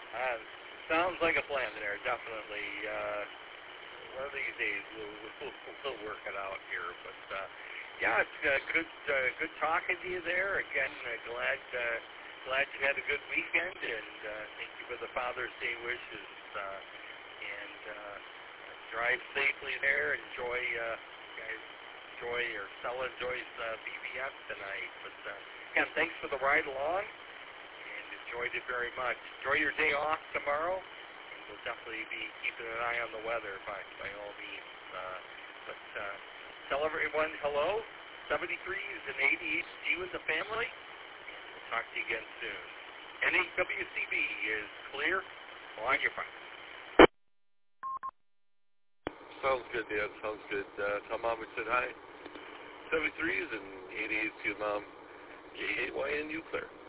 Sounds like a plan there, definitely. One of these days we'll work it out here. But yeah, it's good talking to you there. Again, glad you had a good weekend, and thank you for the Father's Day wishes. And drive safely there. Enjoy, guys. Enjoy, or Stella enjoys BBS tonight. But again, thanks for the ride along. Enjoyed it very much. Enjoy your day off tomorrow, and we'll definitely be keeping an eye on the weather by all means. But tell everyone hello. 73 is an ADHD with the family, and we'll talk to you again soon. NHWCB is clear. On your phone. Sounds good, Dad. Sounds good. Tell Mom we said hi. 73 is an ADHD with Mom. KAYNU clear.